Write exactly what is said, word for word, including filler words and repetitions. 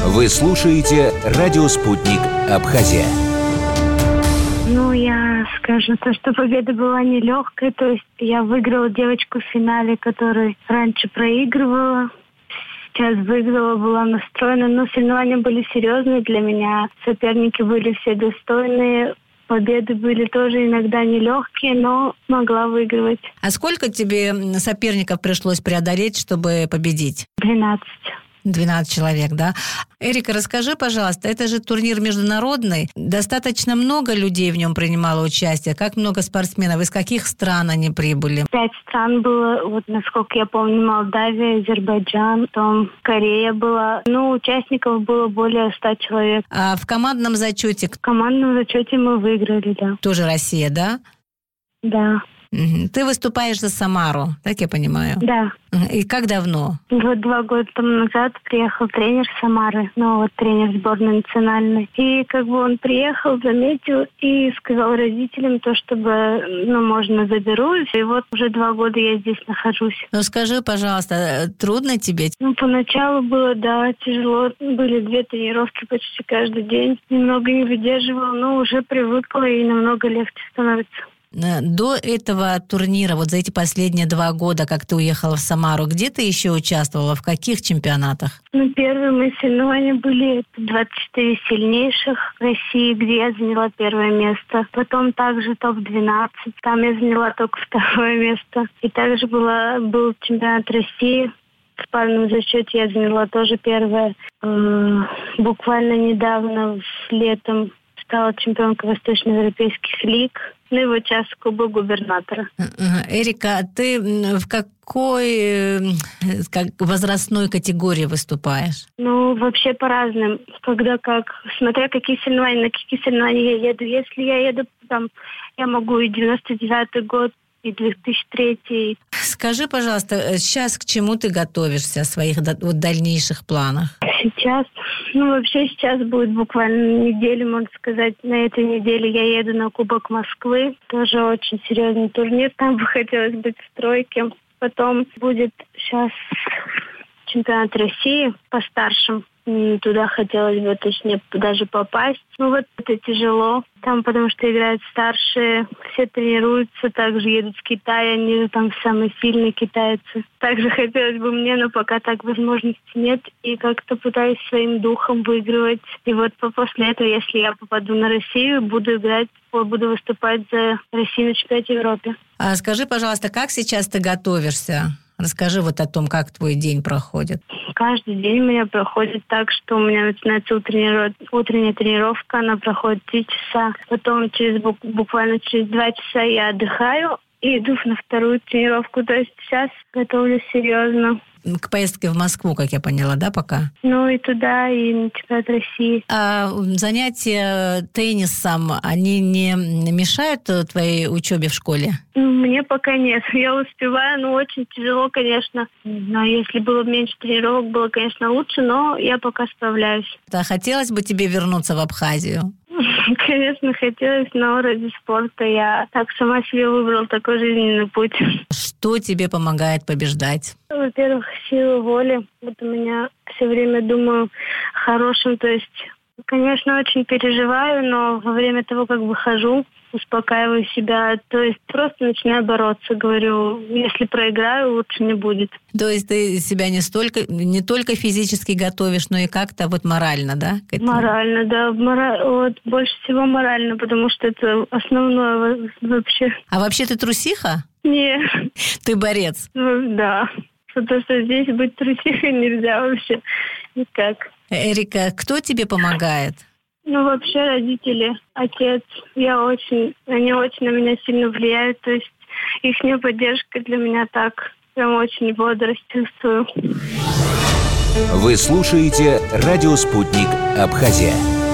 Вы слушаете «Радио Спутник. Абхазия». Ну, я скажу, то, что победа была нелегкой. То есть я выиграла девочку в финале, которая раньше проигрывала. Сейчас выиграла, была настроена. Но соревнования были серьезные для меня. Соперники были все достойные. Победы были тоже иногда нелегкие, но могла выигрывать. А сколько тебе соперников пришлось преодолеть, чтобы победить? двенадцать. двенадцать человек, да? Эрика, расскажи, пожалуйста, это же турнир международный. Достаточно много людей в нем принимало участие. Как много спортсменов? Из каких стран они прибыли? Пять стран было. Вот, насколько я помню, Молдавия, Азербайджан, потом Корея была. Ну, участников было более ста человек. А в командном зачете? В командном зачете мы выиграли, да. Тоже Россия, да? Да. Ты выступаешь за Самару, так я понимаю? Да. И как давно? Вот два года тому назад приехал тренер Самары, ну вот тренер сборной национальной. И как бы он приехал, заметил и сказал родителям то, чтобы, ну, можно заберусь. И вот уже два года я здесь нахожусь. Ну скажи, пожалуйста, трудно тебе? Ну, поначалу было, да, тяжело. Были две тренировки почти каждый день. Немного не выдерживала, но уже привыкла и намного легче становится. До этого турнира, вот за эти последние два года, как ты уехала в Самару, где ты еще участвовала? В каких чемпионатах? Ну, первые мои соревнования были двадцать четыре сильнейших России, где я заняла первое место. Потом также топ двенадцать, там я заняла только второе место. И также была, был чемпионат России. В парном зачете я заняла тоже первое. Буквально недавно, летом, стала чемпионкой восточноевропейских лиг. Ну и вот сейчас Кубок губернатора. Эрика, ты в какой как, возрастной категории выступаешь? Ну, вообще по разным. Когда как, смотря какие соревнования, на какие соревнования я еду. Если я еду, там, я могу и девяносто девятый год, и две тысячи третий. Скажи, пожалуйста, сейчас к чему ты готовишься в своих вот, дальнейших планах? Сейчас, ну вообще сейчас будет буквально неделю, можно сказать. На этой неделе я еду на Кубок Москвы. Тоже очень серьезный турнир. Там бы хотелось быть в тройке. Потом будет сейчас чемпионат России по старшим. Туда хотелось бы, точнее, даже попасть. Ну вот это тяжело. Там, потому что играют старшие, все тренируются, также едут с Китая, они там самые сильные китайцы. Также хотелось бы мне, но пока так возможности нет. И как-то пытаюсь своим духом выигрывать. И вот после этого, если я попаду на Россию, буду играть, буду выступать за Россию на чемпионате Европы. А скажи, пожалуйста, как сейчас ты готовишься? Расскажи вот о том, как твой день проходит. Каждый день у меня проходит так, что у меня начинается утренняя, утренняя тренировка, она проходит три часа. Потом через, буквально через два часа я отдыхаю и иду на вторую тренировку. То есть сейчас готовлюсь серьезно. К поездке в Москву, как я поняла, да, пока? Ну и туда, и на чемпионат России. А занятия теннисом, они не мешают твоей учебе в школе? Мне пока нет. Я успеваю, но очень тяжело, конечно. Но если было меньше тренировок, было, конечно, лучше, но я пока справляюсь. Да, хотелось бы тебе вернуться в Абхазию? Конечно, хотелось, но ради спорта я так сама себе выбрала такой жизненный путь. Что тебе помогает побеждать? Во-первых, сила воли. Вот у меня все время думаю о хорошем. То есть, конечно, очень переживаю, но во время того, как выхожу, успокаиваю себя. То есть просто начинаю бороться. Говорю, если проиграю, лучше не будет. То есть ты себя не столько, не только физически готовишь, но и как-то вот морально, да? Морально, да. Мора... Вот, больше всего морально, потому что это основное вообще. А вообще ты трусиха? Нет. Ты борец? Ну, да. Потому что здесь быть трусихой нельзя вообще никак. Эрика, кто тебе помогает? Ну, вообще родители, отец. Я очень, они очень на меня сильно влияют. То есть их поддержка для меня так, прям очень бодрость чувствую. Вы слушаете «Радио Спутник. Абхазия».